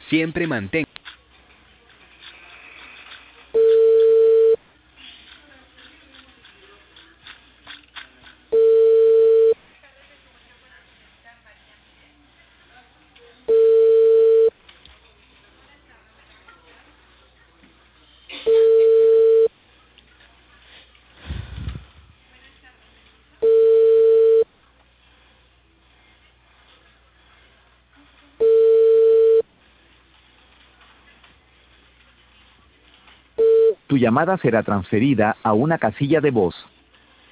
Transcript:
Siempre mantén. Tu llamada será transferida a una casilla de voz.